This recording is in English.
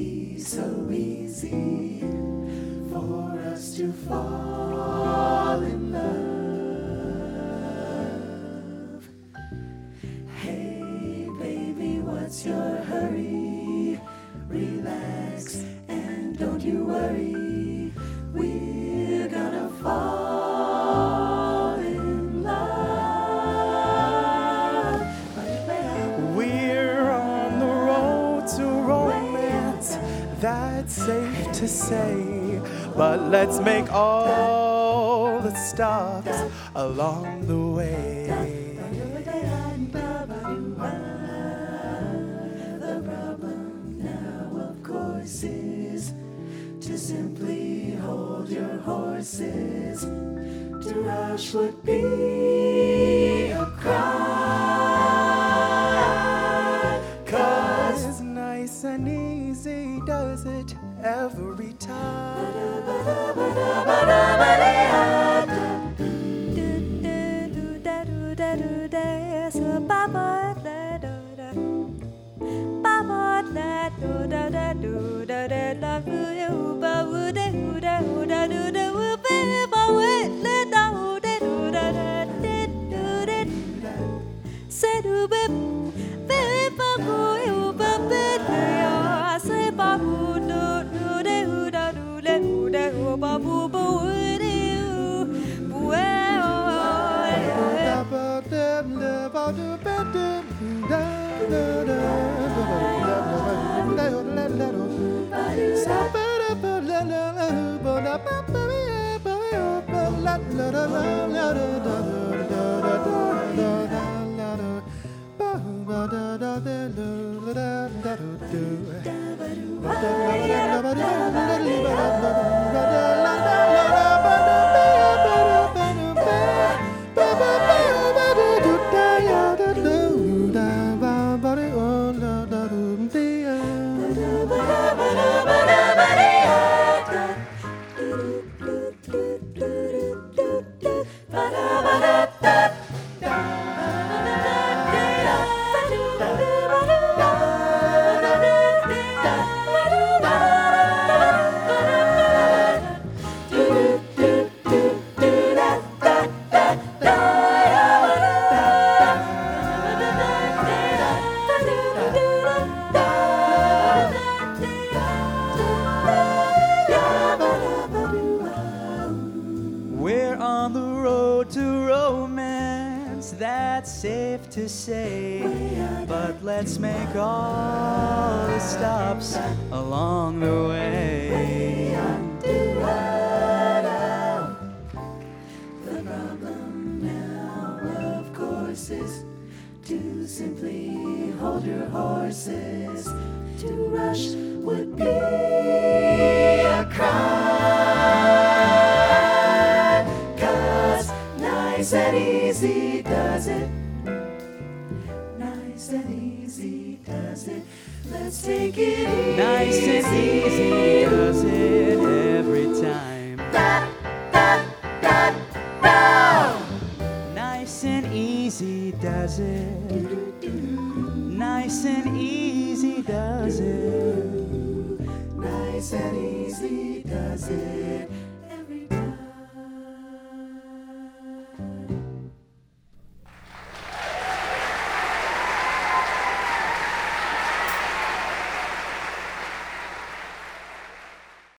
be so easy for us to fall in love. Hey baby, what's your hurry? Relax and don't you worry, we're gonna fall in love. We're on the road to romance, that's safe to say, but let's make all the stops along the way. The problem now, of course, is to simply hold your horses. To rush would be a crime. 'Cause It's nice and easy, does it every time? We're on the road to romance, that's safe to say, but let's make all the stops along the way. The problem now, of course, is to simply hold your horses. To rush would be a crime. 'Cause nice and easy does it. Nice and easy does it. Let's take it easy. Nice and easy does it every time. Nice and easy does it. Nice and easy does it. Nice and easy does it.